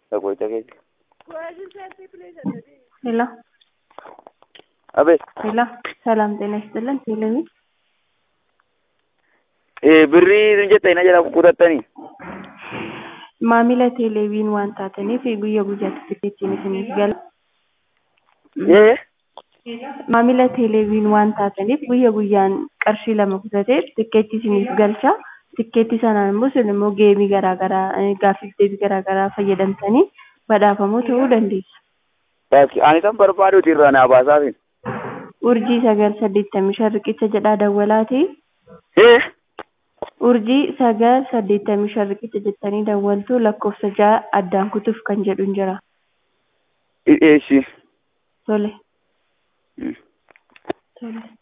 Sakoita ke. Hello. Abe. Hello. Salam ጤና ይስጥልን ቴሌቪ Birri jette ina jala kutatani. maamila teeleeviin waan taataniif guyyaa guyyaatti tikeettiin isiniif gala. Maamila teeleeviin waan taataniif guyyaa guyyaan qarshii 2 kutatee tikeettii isiniif galcha. Tikeettii sanaan immoo isin immoo geemii garaagaraa gaaffiif deebii garaagaraa fayyadamtanii badhaafamuu ta'uu dandeessu. Ani kan barbaaduuti irraa na baasaafi. Urjii 985 riqicha jedhaa dawwalaati. Urjii 985 riqicha jettanii dawwaltu lakkoofsa 6 addaan kutuuf kan jedhu jira. Eeshi. Tole. Tole.